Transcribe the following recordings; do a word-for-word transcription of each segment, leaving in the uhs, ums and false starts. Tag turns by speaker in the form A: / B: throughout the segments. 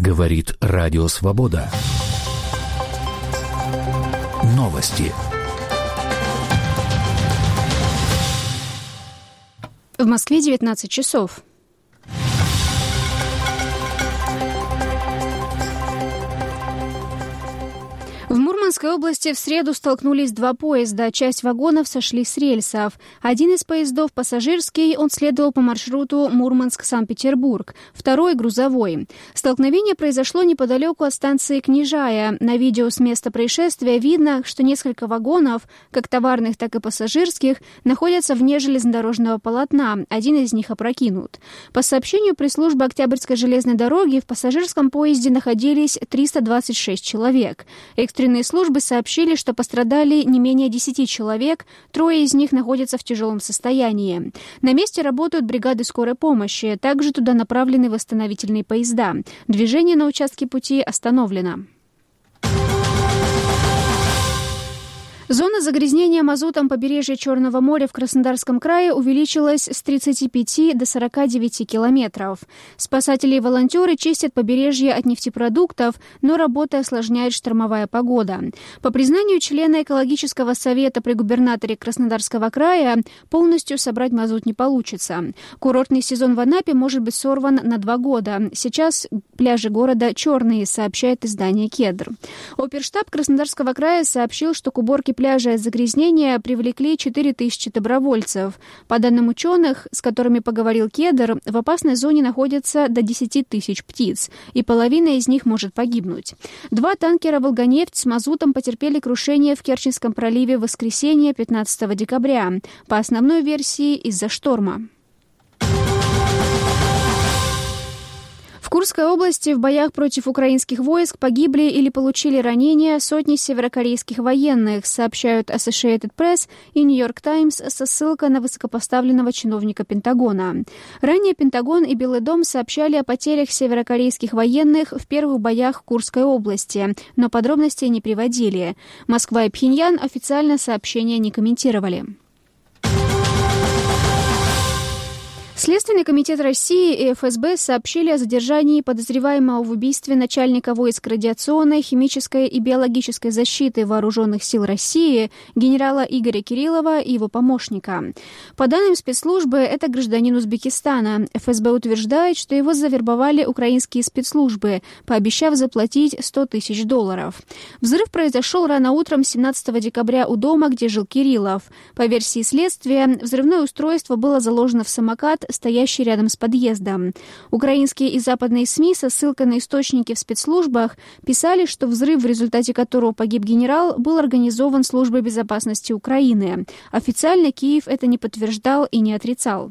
A: Говорит Радио Свобода. Новости.
B: В Москве девятнадцать часов. В Мурманской области в среду столкнулись два поезда. Часть вагонов сошли с рельсов. Один из поездов пассажирский, он следовал по маршруту Мурманск-Санкт-Петербург. Второй – грузовой. Столкновение произошло неподалеку от станции Книжая. На видео с места происшествия видно, что несколько вагонов, как товарных, так и пассажирских, находятся вне железнодорожного полотна. Один из них опрокинут. По сообщению пресс-службы Октябрьской железной дороги, в пассажирском поезде находились триста двадцать шесть человек. Экстренные службы сообщили, что пострадали не менее десяти человек, трое из них находятся в тяжелом состоянии. На месте работают бригады скорой помощи, также туда направлены восстановительные поезда. Движение на участке пути остановлено. Зона загрязнения мазутом побережья Черного моря в Краснодарском крае увеличилась с тридцати пяти до сорока девяти километров. Спасатели и волонтеры чистят побережье от нефтепродуктов, но работы осложняет штормовая погода. По признанию члена экологического совета при губернаторе Краснодарского края, полностью собрать мазут не получится. Курортный сезон в Анапе может быть сорван на два года. Сейчас пляжи города черные, сообщает издание «Кедр». Оперштаб Краснодарского края сообщил, что к уборке пляжа от загрязнения привлекли четыре тысячи добровольцев. По данным ученых, с которыми поговорил Кедр, в опасной зоне находятся до десяти тысяч птиц, и половина из них может погибнуть. Два танкера «Волгонефть» с мазутом потерпели крушение в Керченском проливе в воскресенье пятнадцатого декабря. По основной версии, из-за шторма. В Курской области в боях против украинских войск погибли или получили ранения сотни северокорейских военных, сообщают Associated Press и New York Times со ссылкой на высокопоставленного чиновника Пентагона. Ранее Пентагон и Белый дом сообщали о потерях северокорейских военных в первых боях в Курской области, но подробностей не приводили. Москва и Пхеньян официально сообщения не комментировали. Следственный комитет России и эф эс бэ сообщили о задержании подозреваемого в убийстве начальника войск радиационной, химической и биологической защиты Вооруженных сил России генерала Игоря Кириллова и его помощника. По данным спецслужбы, это гражданин Узбекистана. эф эс бэ утверждает, что его завербовали украинские спецслужбы, пообещав заплатить сто тысяч долларов. Взрыв произошел рано утром семнадцатого декабря у дома, где жил Кириллов. По версии следствия, взрывное устройство было заложено в самокат, стоящий рядом с подъездом. Украинские и западные СМИ со ссылкой на источники в спецслужбах писали, что взрыв, в результате которого погиб генерал, был организован Службой безопасности Украины. Официально Киев это не подтверждал и не отрицал.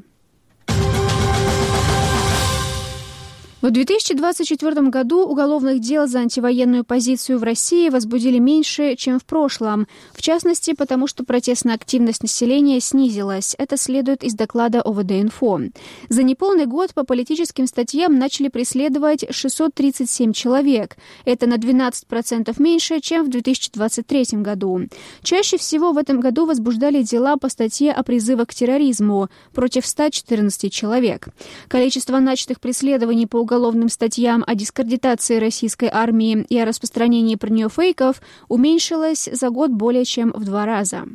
B: В две тысячи двадцать четвёртом году уголовных дел за антивоенную позицию в России возбудили меньше, чем в прошлом. В частности, потому что протестная активность населения снизилась. Это следует из доклада о вэ дэ инфо. За неполный год по политическим статьям начали преследовать шестьсот тридцать семь человек. Это на двенадцать процентов меньше, чем в две тысячи двадцать третьем году. Чаще всего в этом году возбуждали дела по статье о призывах к терроризму против ста четырнадцати человек. Количество начатых преследований по уголовным уголовным статьям о дискредитации российской армии и о распространении про нее фейков уменьшилось за год более чем в два раза.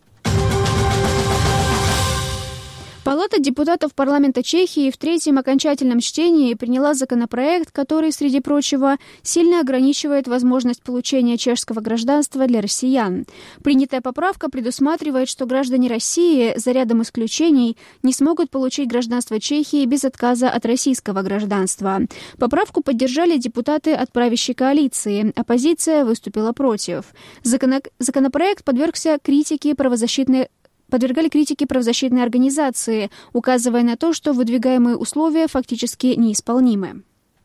B: Палата депутатов парламента Чехии в третьем окончательном чтении приняла законопроект, который, среди прочего, сильно ограничивает возможность получения чешского гражданства для россиян. Принятая поправка предусматривает, что граждане России, за рядом исключений, не смогут получить гражданство Чехии без отказа от российского гражданства. Поправку поддержали депутаты от правящей коалиции. Оппозиция выступила против. Законопроект подвергся критике правозащитной подвергали критике правозащитные организации, указывая на то, что выдвигаемые условия фактически неисполнимы.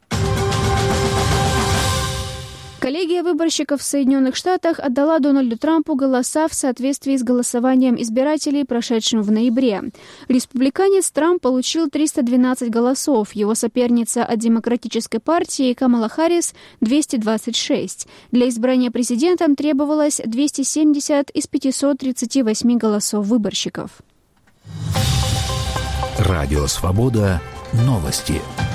B: Коллегия выборщиков в Соединенных Штатах отдала Дональду Трампу голоса в соответствии с голосованием избирателей, прошедшим в ноябре. Республиканец Трамп получил триста двенадцать голосов, его соперница от Демократической партии Камала Харрис – двести двадцать шесть. Для избрания президентом требовалось двести семьдесят из пятисот тридцати восьми голосов выборщиков.
A: Радио «Свобода». Новости.